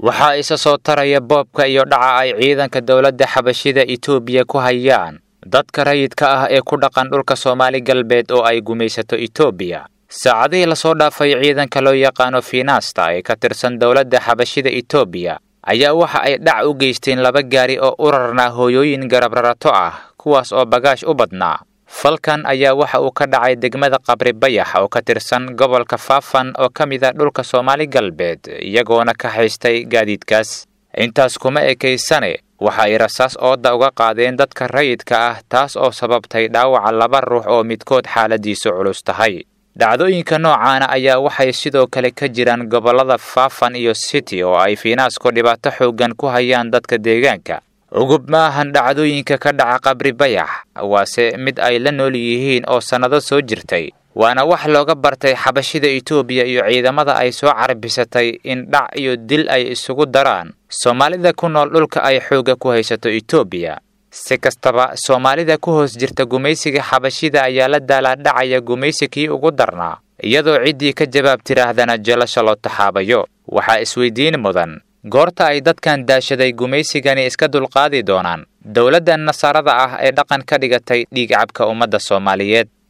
waxaa isa soo taraya boobka iyo dhaca ay ciidanka dowladda xabashida Itoobiya ku hayaan dadka rayidka ah ee ku dhaqan dhulka Soomaali galbeed oo ay gumaysato Itoobiya. saacadihii la soo dhaafay ciidanka loo yaqaano Finasta ee ka tirsan dowladda xabashida Itoobiya ayaa waxa ay dhac u geysteen 2 gaari oo urarna hooyooyin garab rarato ah kuwaas oo bagaash u badnaa. falkan ayaa waxa uu ka dhacay degmada Qabri Bayax oo ka tirsan gobolka Faafan oo ka mid ah dhulka Soomaali galbeed iyagoona ka haystay gaadiidkaas. intaas kuma ekeysane waxa ay rasaas ooda uga qaadeen dadka rayidka ah taas oo sababtay dhaawaca 2 ruux oo midkood xaaladiisu culus tahay. dhacdooyinka noocaana ayaa waxay sidoo kale ka jiraan gobolada Faafan iyo City oo ay Finasku dhibaato xoogan ku hayaan dadka deegaanka. ugub maahan dhacdooyinka ka dhaca Qabri Bayax waase mid ay la nool yihiin oo sanado soo jirtay, waana wax looga bartay xabashida Itoobiya iyo ciidamada ay soo carbisatay in dhac iyo dil ay isugu daraan Soomaalida ku nool dhulka ay xooga ku haysato Itoobiya. si kastaba Soomaalida ku hoos jirta gumaysiga xabashida ayaa la daaladhacaya gumaysigii ugu darnaa, iyadoo ciddii ka jawaab tiraahdana jalasha loo taxaabayo. waxaa isweydiin mudan goorta ay dadkan daashaday gumaysigani iska dulqaadi doonaan dowladda Nasaarada ah ee dhaqan ka dhigatay dhiig cabka ummadda Soomaaliyeed.